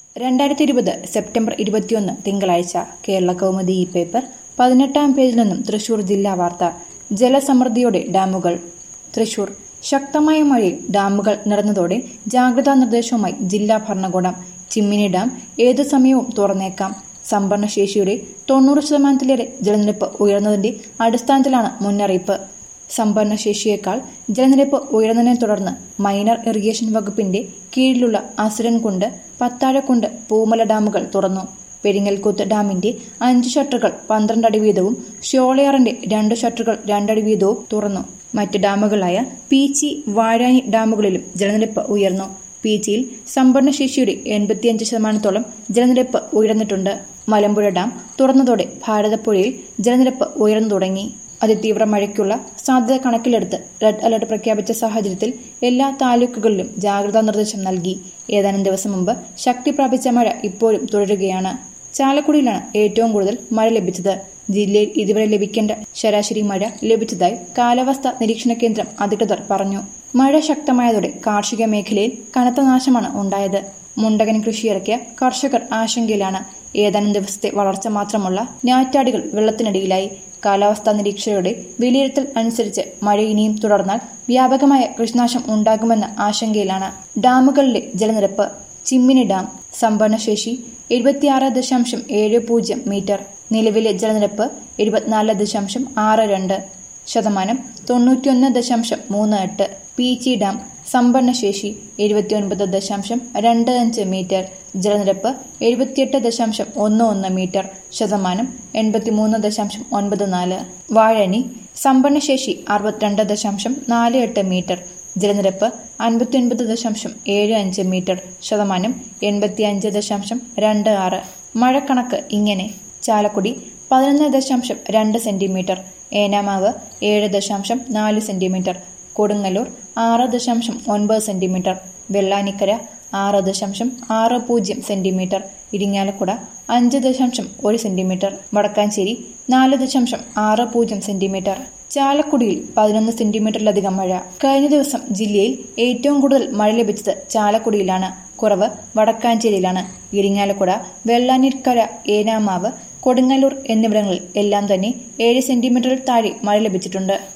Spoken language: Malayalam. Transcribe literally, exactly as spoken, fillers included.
രണ്ടായിരത്തി ഇരുപത് സെപ്റ്റംബർ ഇരുപത്തിയൊന്ന് തിങ്കളാഴ്ച കേരള കൗമുദി ഈ പേപ്പർ പതിനെട്ടാം പേജിൽ നിന്നും തൃശൂർ ജില്ലാ വാർത്ത. ജലസമൃദ്ധിയോടെ ഡാമുകൾ. തൃശൂർ ശക്തമായ മഴയിൽ ഡാമുകൾ നിറഞ്ഞതോടെ ജാഗ്രതാ നിർദ്ദേശവുമായി ജില്ലാ ഭരണകൂടം. ചിമ്മിനി ഡാം ഏതു സമയവും തുറന്നേക്കാം. സംഭരണശേഷിയുടെ തൊണ്ണൂറ് ശതമാനത്തിലേറെ ജലനിരപ്പ് ഉയർന്നതിന്റെ അടിസ്ഥാനത്തിലാണ് മുന്നറിയിപ്പ്. സംഭരണശേഷിയേക്കാൾ ജലനിരപ്പ് ഉയർന്നതിനെ തുടർന്ന് മൈനർ ഇറിഗേഷൻ വകുപ്പിന്റെ കീഴിലുള്ള അസുരൻകുണ്ട്, പത്താഴക്കുണ്ട്, പൂമല ഡാമുകൾ തുറന്നു. പെരിങ്ങൽകുത്ത് ഡാമിന്റെ അഞ്ച് ഷട്ടറുകൾ പന്ത്രണ്ട് അടി വീതവും ഷോളയാറിന്റെ രണ്ട് ഷട്ടറുകൾ രണ്ടടി വീതവും തുറന്നു. മറ്റ് ഡാമുകളായ പീച്ചി, വാഴാനി ഡാമുകളിലും ജലനിരപ്പ് ഉയർന്നു. പീച്ചിയിൽ സംഭരണശേഷിയുടെ എൺപത്തിയഞ്ച് ശതമാനത്തോളം ജലനിരപ്പ് ഉയർന്നിട്ടുണ്ട്. മലമ്പുഴ ഡാം തുറന്നതോടെ ഭാരതപ്പുഴയിൽ ജലനിരപ്പ് ഉയർന്നു തുടങ്ങി. അതിതീവ്ര മഴയ്ക്കുള്ള സാധ്യത കണക്കിലെടുത്ത് റെഡ് അലർട്ട് പ്രഖ്യാപിച്ച സാഹചര്യത്തിൽ എല്ലാ താലൂക്കുകളിലും ജാഗ്രതാ നിർദ്ദേശം നൽകി. ഏതാനും ദിവസം മുമ്പ് ശക്തി പ്രാപിച്ച മഴ ഇപ്പോഴും തുടരുകയാണ്. ചാലക്കുടിയിലാണ് ഏറ്റവും കൂടുതൽ മഴ ലഭിച്ചത്. ജില്ലയിൽ ഇതുവരെ ലഭിക്കേണ്ട ശരാശരി മഴ ലഭിച്ചതായി കാലാവസ്ഥാ നിരീക്ഷണ കേന്ദ്രം അധികൃതർ പറഞ്ഞു. മഴ ശക്തമായതോടെ കാർഷിക മേഖലയിൽ കനത്ത നാശമാണ് ഉണ്ടായത്. മുണ്ടകൻ കൃഷിയിറക്കിയ കർഷകർ ആശങ്കയിലാണ്. ഏതാനും ദിവസത്തെ വളർച്ച മാത്രമുള്ള ഞാറ്റാടികൾ വെള്ളത്തിനടിയിലായി. കാലാവസ്ഥാ നിരീക്ഷകരുടെ വിലയിരുത്തൽ അനുസരിച്ച് മഴ ഇനിയും തുടർന്നാൽ വ്യാപകമായ കൃഷിനാശം ഉണ്ടാകുമെന്ന ആശങ്കയിലാണ്. ഡാമുകളിലെ ജലനിരപ്പ്. ചിമ്മിനി ഡാം സംഭരണശേഷി എഴുപത്തിയാറ് ദശാംശം ഏഴ് പൂജ്യം മീറ്റർ. നിലവിലെ ജലനിരപ്പ് എഴുപത്തിനാല് ദശാംശം ആറ് രണ്ട് ശതമാനം തൊണ്ണൂറ്റിയൊന്ന് ദശാംശം മൂന്ന് എട്ട്. പീച്ചി ഡാം സംഭരണശേഷി എഴുപത്തിയൊൻപത് ദശാംശം രണ്ട് അഞ്ച് മീറ്റർ. ജലനിരപ്പ് എഴുപത്തിയെട്ട് ദശാംശം ഒന്ന് ഒന്ന് മീറ്റർ. ശതമാനം എൺപത്തിമൂന്ന് ദശാംശം ഒൻപത് നാല്. വാഴനി സംഭരണശേഷി അറുപത്തിരണ്ട് ദശാംശം നാല് എട്ട് മീറ്റർ. ജലനിരപ്പ് അൻപത്തിയൊൻപത് ദശാംശം ഏഴ് അഞ്ച് മീറ്റർ. ശതമാനം എൺപത്തിയഞ്ച് ദശാംശം രണ്ട് ആറ്. മഴക്കണക്ക് ഇങ്ങനെ: ചാലക്കുടി പതിനൊന്ന് ദശാംശം രണ്ട് സെന്റിമീറ്റർ. ഏനാമാവ് ഏഴ് ദശാംശം നാല് സെന്റിമീറ്റർ. കൊടുങ്ങല്ലൂർ ആറ് ദശാംശം ഒൻപത് സെന്റിമീറ്റർ. വെള്ളാനിക്കര ആറ് ദശാംശം ആറ് പൂജ്യം സെന്റിമീറ്റർ. ഇരിങ്ങാലക്കുട അഞ്ച് ദശാംശം ഒരു സെന്റിമീറ്റർ. വടക്കാഞ്ചേരി നാല് ദശാംശം ആറ് പൂജ്യം സെന്റിമീറ്റർ. ചാലക്കുടിയിൽ പതിനൊന്ന് സെന്റിമീറ്ററിലധികം മഴ. കഴിഞ്ഞ ദിവസം ജില്ലയിൽ ഏറ്റവും കൂടുതൽ മഴ ലഭിച്ചത് ചാലക്കുടിയിലാണ്. കുറവ് വടക്കാഞ്ചേരിയിലാണ്. ഇരിങ്ങാലക്കുട, വെള്ളാനിക്കര, ഏനാമാവ്, കൊടുങ്ങല്ലൂർ എന്നിവിടങ്ങളിൽ എല്ലാം തന്നെ ഏഴ് സെന്റിമീറ്ററിൽ താഴെ മഴ ലഭിച്ചിട്ടുണ്ട്.